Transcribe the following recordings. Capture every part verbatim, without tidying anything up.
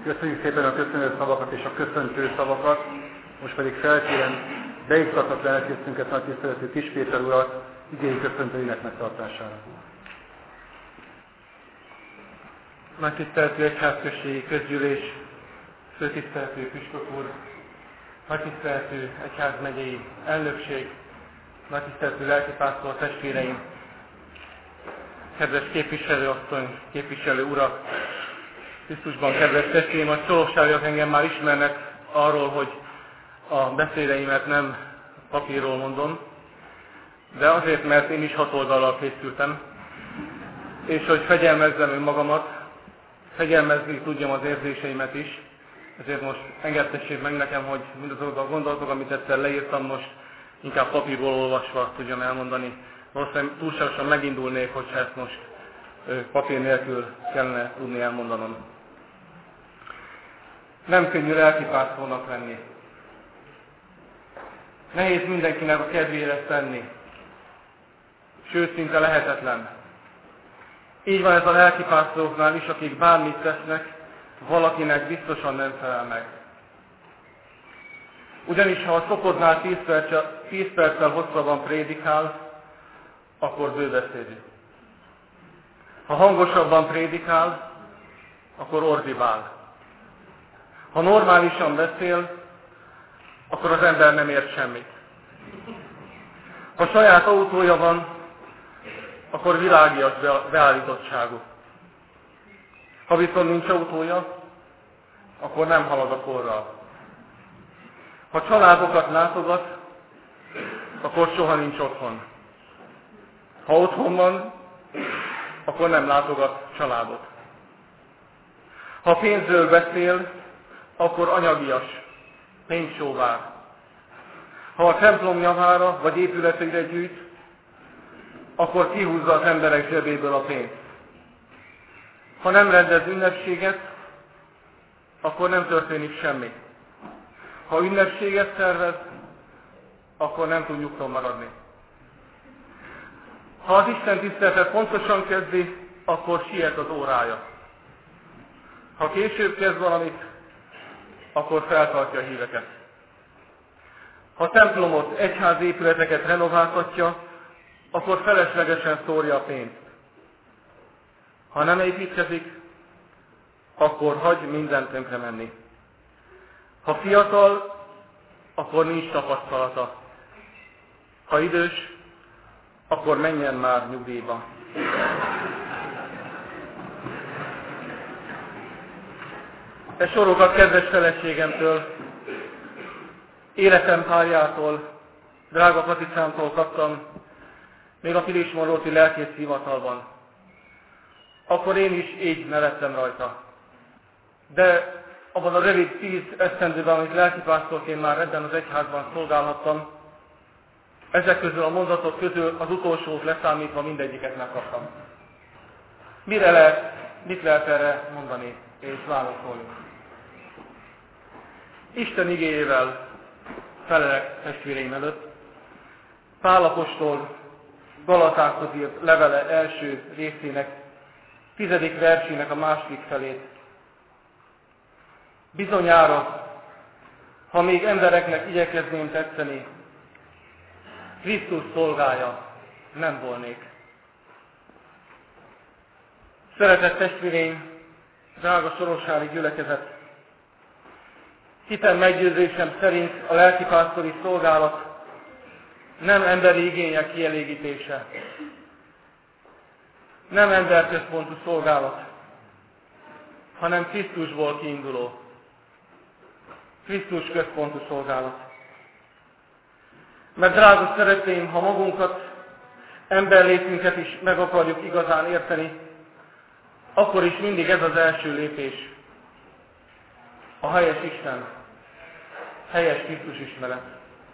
Köszönjük szépen a köszönő szavakat és a köszöntő szavakat. Most pedig felkérem beiktatott lelkészünket, nagy tiszteletű Kis Péter urat igény köszöntőinek megtartására. Nagy tiszteletű egyházközségi közgyűlés, főtiszteletű püspök úr, nagy tiszteletű egyházmegyei elnökség, nagy tiszteletű lelkipásztor testvéreim, kedves képviselőasszony, képviselő urak, Krisztusban kedves testvéreim, a csolóságiak engem már ismernek arról, hogy a beszédeimet nem papírról mondom, de azért, mert én is hat oldallal készültem, és hogy fegyelmezzem önmagamat, fegyelmezni tudjam az érzéseimet is, ezért most engedtessék meg nekem, hogy mindazok a gondolatok, amit egyszer leírtam, most inkább papírból olvasva tudjam elmondani. Valószínűleg túlságosan megindulnék, hogyha ezt most papír nélkül kellene tudni elmondanom. Nem könnyű lelkipásztornak lenni. Nehéz mindenkinek a kedvére tenni. Sőt, szinte lehetetlen. Így van ez a lelkipásztoroknál is, akik bármit tesznek, valakinek biztosan nem felel meg. Ugyanis ha a szokodnál tíz perccel, tíz perccel hosszabban prédikál, akkor bőbeszédű. Ha hangosabban prédikál, akkor ordibál. Ha normálisan beszél, akkor az ember nem ért semmit. Ha saját autója van, akkor világias beállítottságú. Ha viszont nincs autója, akkor nem halad a korral. Ha családokat látogat, akkor soha nincs otthon. Ha otthon van, akkor nem látogat családot. Ha pénzről beszél, akkor anyagias, pénzsóvár. Ha a templom javára vagy épületeire gyűjt, akkor kihúzza az emberek zsebéből a pénzt. Ha nem rendez ünnepséget, akkor nem történik semmi. Ha ünnepséget szervez, akkor nem tud nyugton maradni. Ha az Isten tiszteletet pontosan kezdi, akkor siet az órája. Ha később kezd valamit, akkor feltartja a híveket. Ha templomot, egyházi épületeket renováltatja, akkor feleslegesen szórja a pénzt. Ha nem építkezik, akkor hagy mindent tönkre menni. Ha fiatal, akkor nincs tapasztalata. Ha idős, akkor menjen már nyugdíjba. E sorokat kedves feleségemtől, életem párjától, drága Katicámtól kaptam, még a Pilismarolti lelkész hivatalban. Akkor én is így nevettem rajta. De abban a rövid tíz esztendőben, amit lelkipásztorként már ebben az egyházban szolgálhattam, ezek közül a mondatok közül az utolsót leszámítva mindegyiket megkaptam. Mire lehet, mit lehet erre mondani és válaszolni? Isten igéjével felelek testvéreim előtt. Pál apostol Galatákhoz írt levele első részének, tizedik versének a második felét. Bizonyára, ha még embereknek igyekezném tetszeni, Krisztus szolgája nem volnék. Szeretett testvéreim, drága sorossári gyülekezet, hitem meggyőzésem szerint a lelkipásztori szolgálat nem emberi igények kielégítése, nem emberközpontú szolgálat, hanem Krisztusból kiinduló, Krisztus központú szolgálat. Mert drága szeretteim, ha magunkat, emberlétünket is meg akarjuk igazán érteni, akkor is mindig ez az első lépés. A helyes Isten, helyes Krisztus ismeret.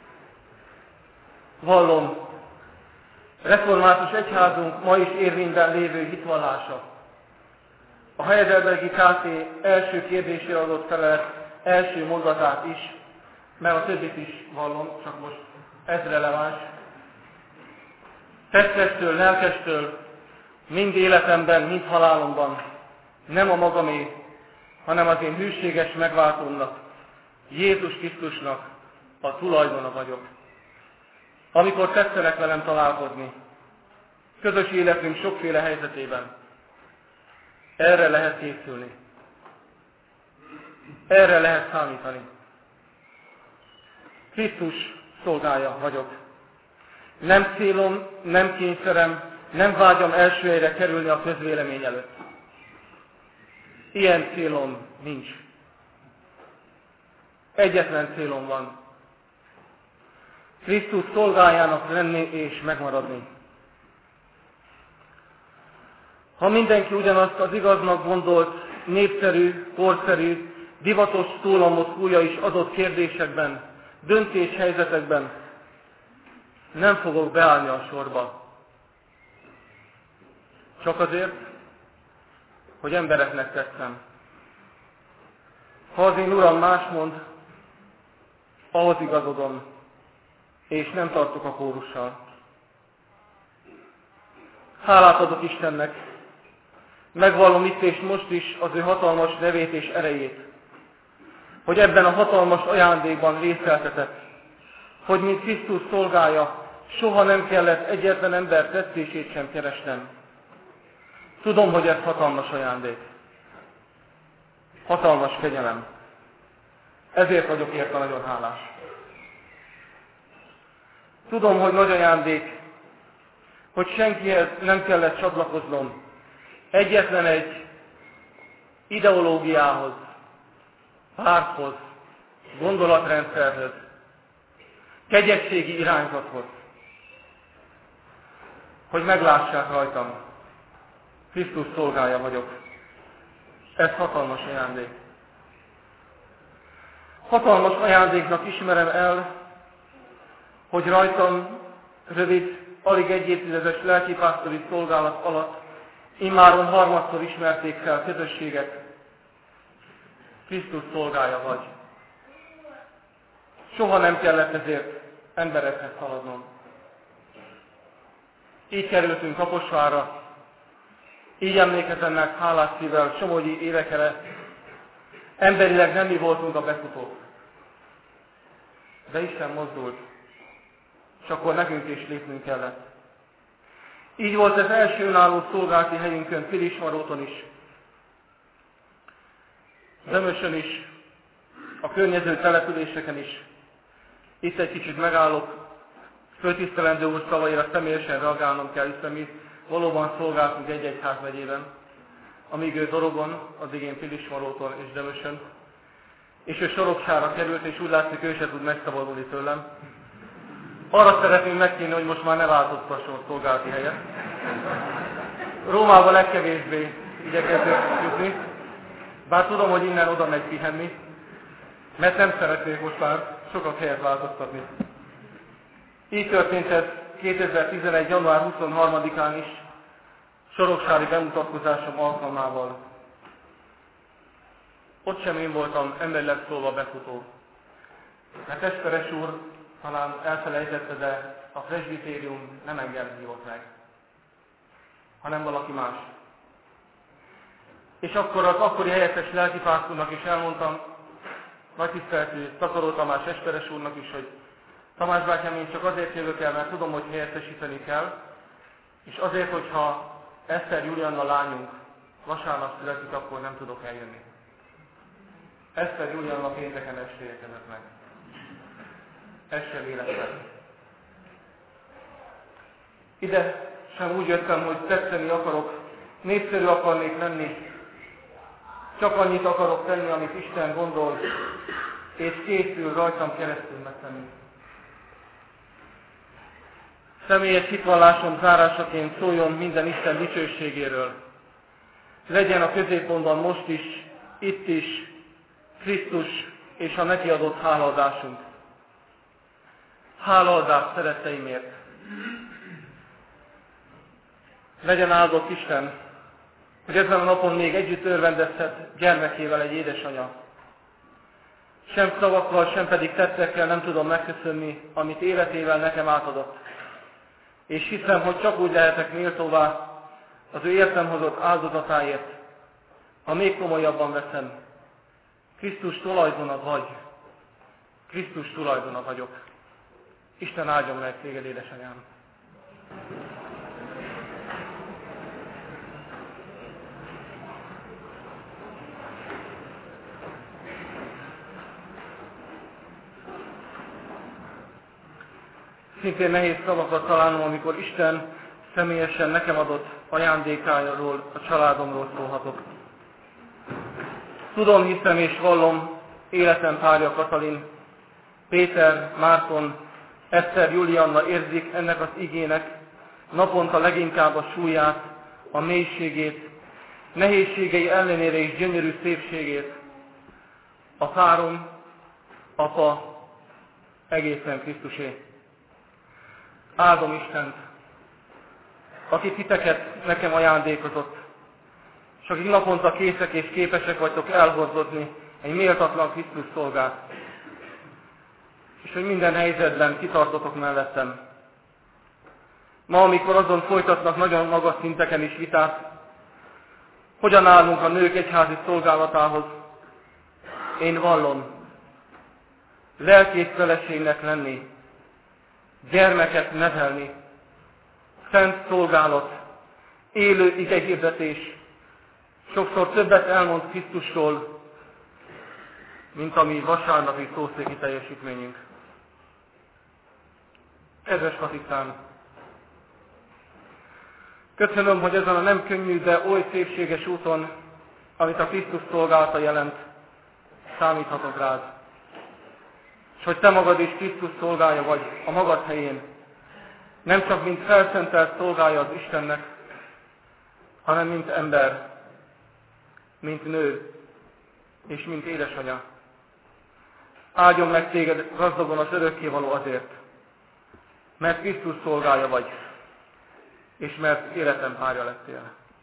Vallom, református egyházunk ma is érvényben lévő hitvallása. A Heidelbergi ká té első kérdésére adott felelet első mondatát is, mert a többit is vallom, csak most ez releváns. Testestől, lelkestől, mind életemben, mind halálomban nem a magamé, hanem az én hűséges megváltómnak, Jézus Krisztusnak a tulajdona vagyok. Amikor tetszenek velem találkozni, közös életünk sokféle helyzetében, erre lehet készülni. Erre lehet számítani. Krisztus szolgája vagyok. Nem célom, nem kényszerem, nem vágyam első helyre kerülni a közvélemény előtt. Ilyen célom nincs. Egyetlen célom van. Krisztus szolgájának lenni és megmaradni. Ha mindenki ugyanazt az igaznak gondolt, népszerű, korszerű, divatos szólamot fújja is adott kérdésekben, döntéshelyzetekben, nem fogok beállni a sorba. Csak azért, hogy embereknek tetszem. Ha az én Uram más mond, ahhoz igazodom, és nem tartok a kórussal. Hálát adok Istennek, megvallom itt és most is az ő hatalmas nevét és erejét, hogy ebben a hatalmas ajándékban részeltetett, hogy mint Krisztus szolgája soha nem kellett egyetlen ember tetszését sem keresnem. Tudom, hogy ez hatalmas ajándék. Hatalmas kegyelem. Ezért vagyok érte nagyon hálás. Tudom, hogy nagy ajándék, hogy senkihez nem kellett csatlakoznom. Egyetlen egy ideológiához, párthoz, gondolatrendszerhez, kegyességi irányzathoz, hogy meglássák rajtam, Krisztus szolgája vagyok. Ez hatalmas ajándék. Hatalmas ajándéknak ismerem el, hogy rajtam rövid, alig egy évtizedes lelkipásztori szolgálat alatt immáron harmadszor ismerték fel közösségek. Krisztus szolgája vagy. Soha nem kellett ezért emberekhez haladnom. Így kerültünk Kaposvárra, így emlékezem meg hálás szívvel Somogyi évekre. Emberileg nem mi voltunk a befutók. De Isten mozdult, és akkor nekünk is lépnünk kellett. Így volt az első önálló szolgálati helyünkön, Pilismaróton is, Dömösön is, a környező településeken is. Itt egy kicsit megállok, főtisztelendő úr szavaira személyesen reagálnom kell, hiszen mi valóban szolgáltunk egy-egy házmegyében, amíg ő Dorogon, addig én Pilismaróton és Dömösön, és ő Soroksára került, és úgy látszik, ő se tud megszabadulni tőlem. Arra szeretném megkérni, hogy most már ne változtasson a szolgálati helyet. Rómába legkevésbé igyekezzük jutni, bár tudom, hogy innen oda megy pihenni, mert nem szeretnék most már sokat helyet változtatni. Így történt ez kétezer-tizenegy. január huszonharmadikán is, soroksári bemutatkozásom alkalmával. Ott sem én voltam emberileg szólva befutó. Mert Esperes úr talán elfelejtette, de a presbitérium nem engem hívott meg, hanem valaki más. És akkor az akkori helyettes lelkipásztornak is elmondtam, nagy tiszteletű Takaró Tamás Esperes úrnak is, hogy Tamás bátyám, én csak azért jövök el, mert tudom, hogy helyettesíteni kell, és azért, hogyha Eszter Julianna lányunk vasárnap születik, akkor nem tudok eljönni. Eszter Julianna pénteken este érkezett meg. Ez sem életben. Ide sem úgy jöttem, hogy tetszeni akarok, népszerű akarnék lenni, csak annyit akarok tenni, amit Isten gondol, és készül rajtam keresztül megtenni. Személyes hitvallásom zárásaként szóljon minden Isten dicsőségéről. Legyen a középpontban most is, itt is, Krisztus és a neki adott hálaadásunk. Hálaadás szeretteimért. Legyen áldott Isten, hogy ezen a napon még együtt örvendezhet gyermekével egy édesanya. Sem szavakkal, sem pedig tettekkel nem tudom megköszönni, amit életével nekem átadott. És hiszem, hogy csak úgy lehetek méltóvá az ő értem hozott áldozatáért, ha még komolyabban veszem Krisztus tulajdona vagy, Krisztus tulajdona vagyok. Isten áldjon meg téged, édesanyám! Szintén nehéz szavakat találnom, amikor Isten személyesen nekem adott ajándékáról, a családomról szólhatok. Tudom, hiszem és vallom, életem párja Katalin, Péter, Márton, Eszter, Julianna érzik ennek az igének naponta leginkább a súlyát, a mélységét, nehézségei ellenére is gyönyörű szépségét. A párom, apa, egészen Krisztusé. Áldom Istent, aki titeket nekem ajándékozott, és akik naponta készek és képesek vagytok elhordozni egy méltatlan Krisztus szolgát, és hogy minden helyzetben kitartotok mellettem. Ma, amikor azon folytatnak nagyon magas szinteken is vitát, hogyan állunk a nők egyházi szolgálatához, én vallom, lelkész feleségnek lenni, gyermeket nevelni, szent szolgálat, élő igehirdetés, sokszor többet elmond Krisztusról, mint a mi vasárnapi szószéki teljesítményünk. Kedves Katikán! Köszönöm, hogy ezen a nem könnyű, de oly szépséges úton, amit a Krisztus szolgálata jelent, számíthatok rád. És hogy te magad is Krisztus szolgája vagy a magad helyén, nem csak mint felszentelt szolgája az Istennek, hanem mint ember, mint nő, és mint édesanya. Áldjon meg téged gazdagon az örökkévaló azért, mert Krisztus szolgája vagy, és mert életem párja lettél.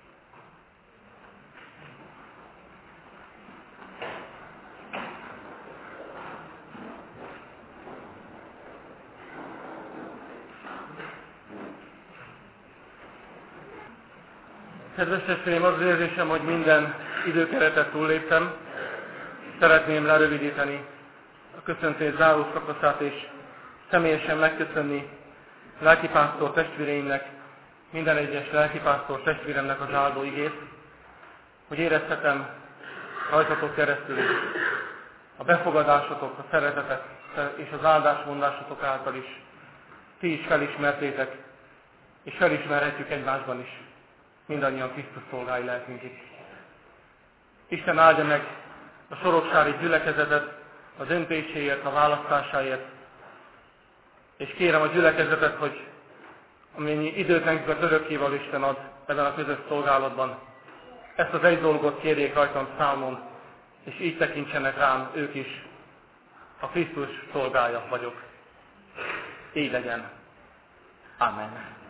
Kedves testvéreim, az érzésem, hogy minden időkeretet túlléptem. Szeretném lerövidíteni a köszöntés záró szakaszát, és személyesen megköszönni lelkipásztor testvéreimnek, minden egyes lelkipásztor testvéremnek az áldó igét, hogy érezhetem rajtatok keresztül is a befogadásotok, a szeretetek és az áldásmondásotok által is ti is felismertétek, és felismerhetjük egymásban is mindannyian Krisztus szolgái lelkünkig. Isten áldja meg a soroksári gyülekezetet a döntéséért, a választásáért, és kérem a gyülekezetet, hogy amennyi időt nekünk örökkévaló Isten ad ebben a közös szolgálatban, ezt az egy dolgot kérjék rajtam számon, és így tekintsenek rám ők is, a Krisztus szolgája vagyok. Így legyen. Amen.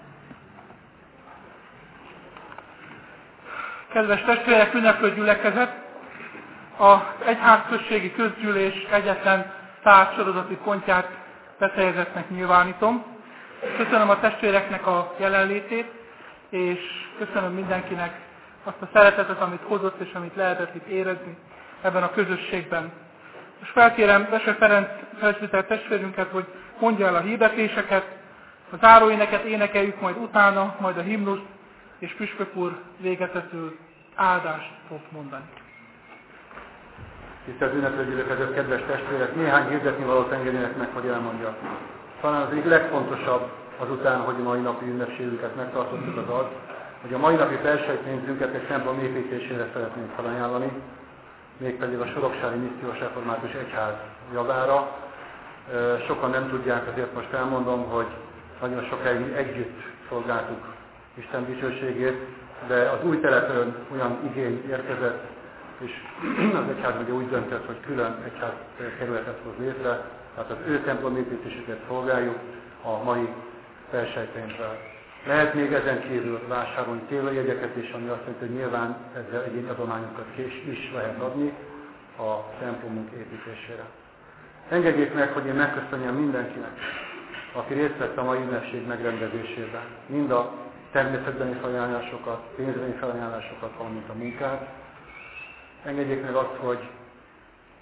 Kedves testvérek, ünneplő gyülekezet! Az egyházközségi közgyűlés egyetlen tárgysorozati pontját befejezetnek nyilvánítom. Köszönöm a testvéreknek a jelenlétét, és köszönöm mindenkinek azt a szeretetet, amit hozott és amit lehetett itt érezni ebben a közösségben. És felkérem Bese Ferenc presbiter testvérünket, hogy mondja el a hirdetéseket, a záróéneket énekeljük majd utána, majd a himnuszt, és püspök úr végezetül áldást fog mondani. Tisztelt ünneplő gyülekezet, kedves testvérek, néhány hirdetni valót engedjenek meg, hogy elmondja. Talán az egyik legfontosabb azután, hogy a mai napi ünnepségünket megtartottuk, az az, hogy a mai napi felsejtpénzünket egy templom építésére szeretnénk felajánlani, mégpedig a Soroksári Missziós Református Egyház javára. Sokan nem tudják, azért most elmondom, hogy nagyon sokáig együtt szolgáltuk Isten dicsőségét, de az új telepen olyan igény érkezett, és az egyház ugye úgy döntött, hogy külön egyház kerületet hoz létre, tehát az ő templomépítésüket szolgáljuk a mai felsejtpénzzel. Lehet még ezen kívül vásárolni tévéjegyeket is, ami azt jelenti, hogy nyilván ezzel egyéni adományokat is lehet adni a templomunk építésére. Engedjék meg, hogy én megköszönjem mindenkinek, aki részt vett a mai ünnepség megrendezésében. Mind a természetbeni felajánlásokat, pénzbeni felajánlásokat, valamint a munkát. Engedjék meg azt, hogy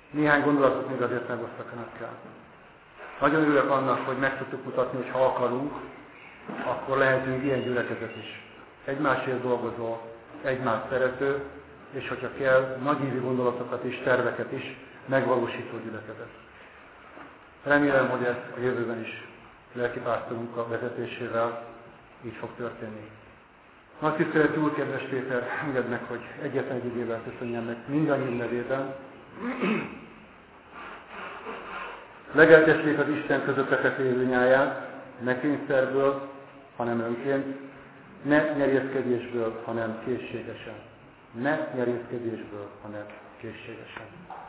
Néhány gondolatot még azért megosztak önökkel. Nagyon örülök annak, hogy meg tudtuk mutatni, hogy ha akarunk, akkor lehetünk ilyen gyülekezet is. Egymásért dolgozó, egymást szerető, és hogyha kell, nagyívű gondolatokat és terveket is megvalósító gyülekezet. Remélem, hogy ez a jövőben is lelkipásztorunk a vezetésével így fog történni. Nagy tiszteletű Úr, kedves Péter, engedd meg, hogy egyetlen egy igével köszönjem meg mindannyiunk nevében. Legeltessék az Isten közöttetek élő nyáját, ne kényszerből, hanem önként, ne nyerészkedésből, hanem készségesen. Ne nyerészkedésből, hanem készségesen.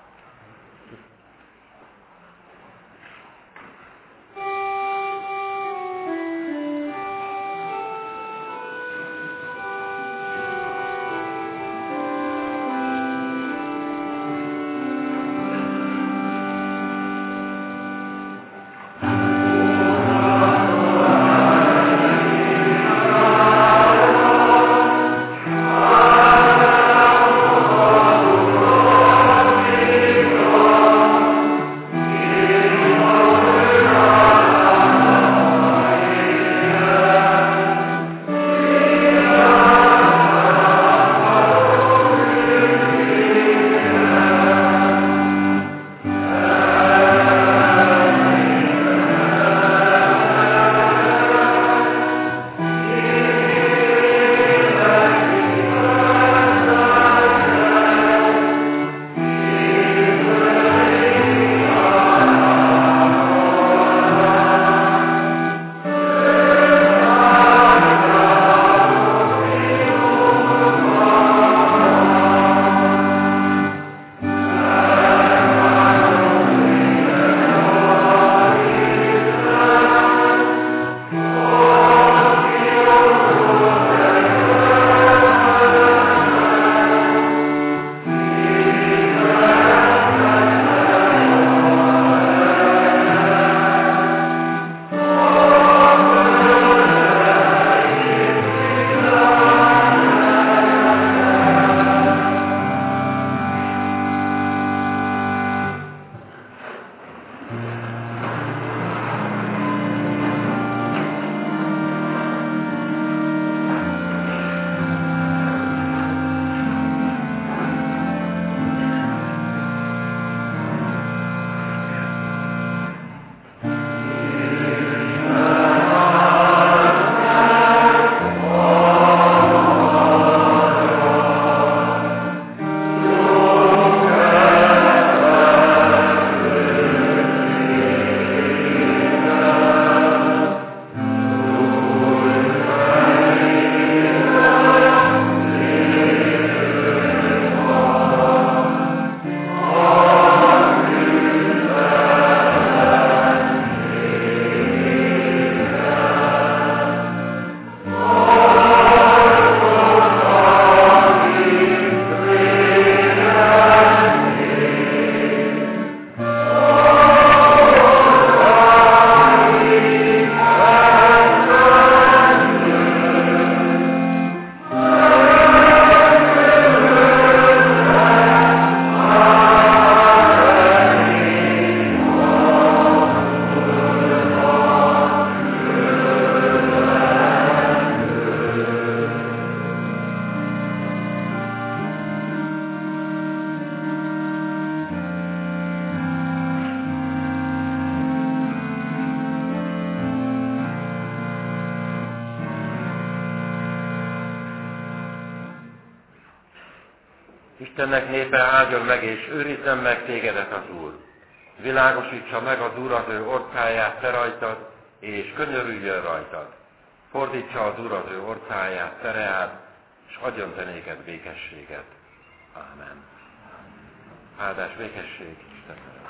Istennek népe áldjon meg és őrizzen meg tégedet az Úr. Világosítsa meg az Úr az ő orcáját te rajtad, és könyörüljön rajtad. Fordítsa az Úr az ő orcáját te reád, és adjon te néked békességet. Ámen. Áldás, békesség, Istennek.